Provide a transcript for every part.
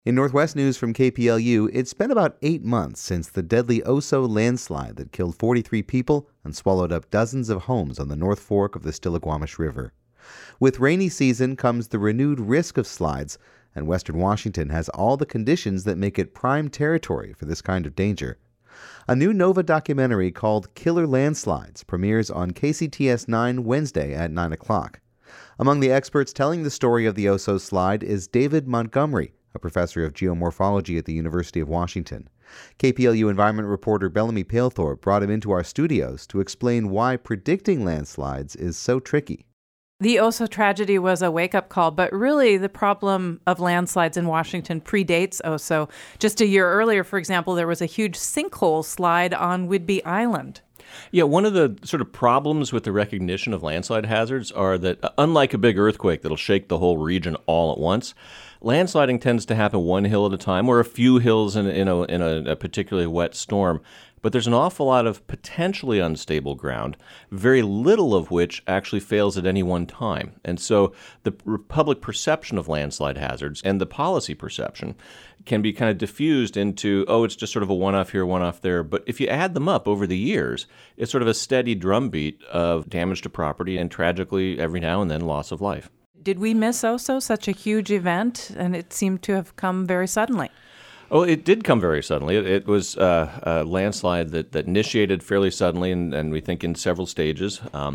In Northwest News from KPLU, it's been about 8 months since the deadly Oso landslide that killed 43 people and swallowed up dozens of homes on the North Fork of the Stillaguamish River. With rainy season comes the renewed risk of slides, and Western Washington has all the conditions that make it prime territory for this kind of danger. A new Nova documentary called Killer Landslides premieres on KCTS 9 Wednesday at 9 o'clock. Among the experts telling the story of the Oso slide is David Montgomery, a professor of geomorphology at the University of Washington. KPLU environment reporter Bellamy Palethorpe brought him into our studios to explain why predicting landslides is so tricky. The Oso tragedy was a wake-up call, but really the problem of landslides in Washington predates Oso. Just a year earlier, for example, there was a huge sinkhole slide on Whidbey Island. Yeah, one of the sort of problems with the recognition of landslide hazards are that, unlike a big earthquake that'll shake the whole region all at once, landsliding tends to happen one hill at a time or a few hills in a particularly wet storm. But there's an awful lot of potentially unstable ground, very little of which actually fails at any one time. And so the public perception of landslide hazards and the policy perception can be kind of diffused into, it's just sort of a one-off here, one-off there. But if you add them up over the years, it's sort of a steady drumbeat of damage to property and tragically, every now and then, loss of life. Did we miss Oso, such a huge event, and it seemed to have come very suddenly? Oh, it did come very suddenly. It was a landslide that initiated fairly suddenly, and we think in several stages.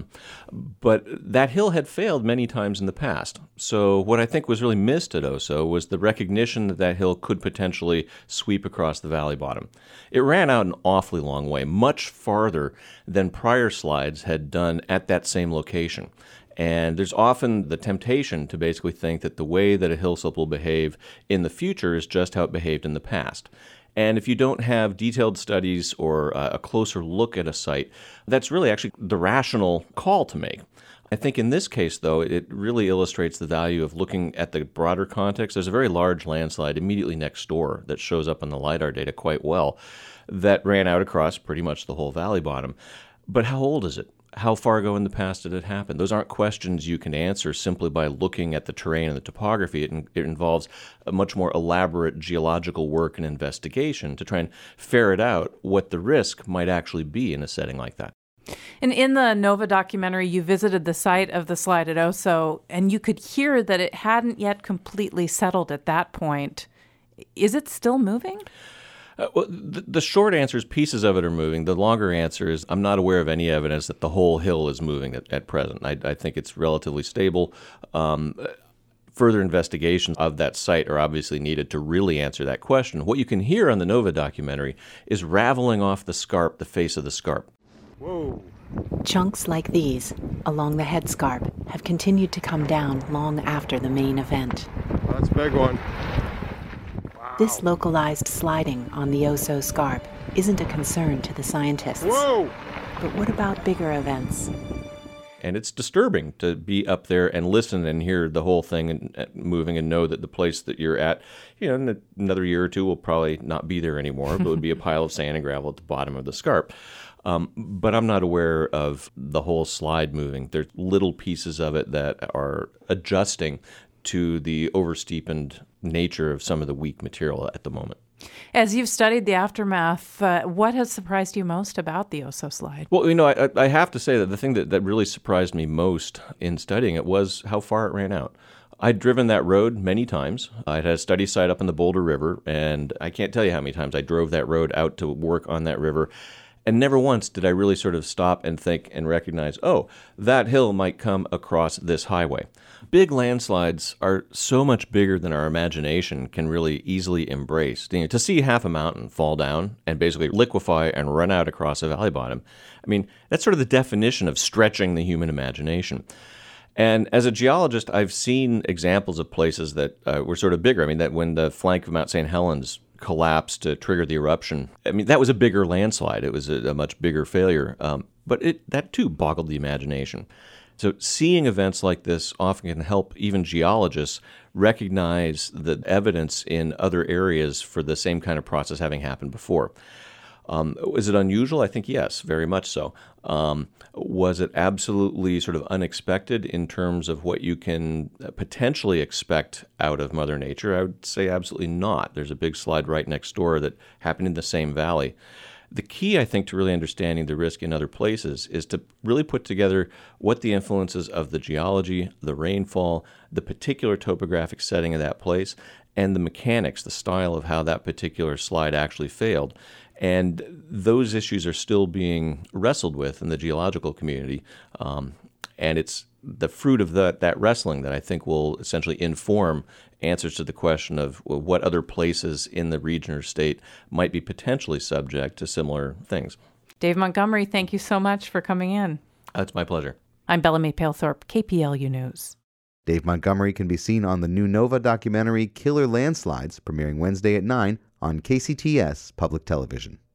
But that hill had failed many times in the past. So what I think was really missed at Oso was the recognition that that hill could potentially sweep across the valley bottom. It ran out an awfully long way, much farther than prior slides had done at that same location. And there's often the temptation to basically think that the way that a hill slope will behave in the future is just how it behaved in the past. And if you don't have detailed studies or a closer look at a site, that's really actually the rational call to make. I think in this case, though, it really illustrates the value of looking at the broader context. There's a very large landslide immediately next door that shows up on the LiDAR data quite well that ran out across pretty much the whole valley bottom. But how old is it? How far ago in the past did it happen? Those aren't questions you can answer simply by looking at the terrain and the topography. It involves a much more elaborate geological work and investigation to try and ferret out what the risk might actually be in a setting like that. And in the Nova documentary, you visited the site of the slide at Oso, and you could hear that it hadn't yet completely settled at that point. Is it still moving? Well, the short answer is pieces of it are moving. The longer answer is I'm not aware of any evidence that the whole hill is moving at present. I think it's relatively stable. Further investigations of that site are obviously needed to really answer that question. What you can hear on the Nova documentary is raveling off the scarp, the face of the scarp. Whoa. Chunks like these, along the head scarp, have continued to come down long after the main event. That's a big one. This localized sliding on the Oso scarp isn't a concern to the scientists. Whoa! But what about bigger events? And it's disturbing to be up there and listen and hear the whole thing and moving and know that the place that you're at, in another year or two will probably not be there anymore, but it would be a pile of sand and gravel at the bottom of the scarp. But I'm not aware of the whole slide moving. There's little pieces of it that are adjusting to the oversteepened nature of some of the weak material at the moment. As you've studied the aftermath, what has surprised you most about the Oso slide? Well, I have to say that the thing that really surprised me most in studying it was how far it ran out. I'd driven that road many times. I had a study site up in the Boulder River, and I can't tell you how many times I drove that road out to work on that river. And never once did I really sort of stop and think and recognize, that hill might come across this highway. Big landslides are so much bigger than our imagination can really easily embrace. To see half a mountain fall down and basically liquefy and run out across a valley bottom, that's sort of the definition of stretching the human imagination. And as a geologist, I've seen examples of places that were sort of bigger. That when the flank of Mount St. Helens collapsed to trigger the eruption, that was a bigger landslide. It was a much bigger failure. But that too boggled the imagination. So seeing events like this often can help even geologists recognize the evidence in other areas for the same kind of process having happened before. Is it unusual? I think yes, very much so. Was it absolutely sort of unexpected in terms of what you can potentially expect out of Mother Nature? I would say absolutely not. There's a big slide right next door that happened in the same valley. The key, I think, to really understanding the risk in other places is to really put together what the influences of the geology, the rainfall, the particular topographic setting of that place, and the mechanics, the style of how that particular slide actually failed. And those issues are still being wrestled with in the geological community. And it's the fruit of that wrestling that I think will essentially inform answers to the question of what other places in the region or state might be potentially subject to similar things. Dave Montgomery, thank you so much for coming in. It's my pleasure. I'm Bellamy Palethorpe, KPLU News. Dave Montgomery can be seen on the new Nova documentary Killer Landslides, premiering Wednesday at 9 on KCTS Public Television.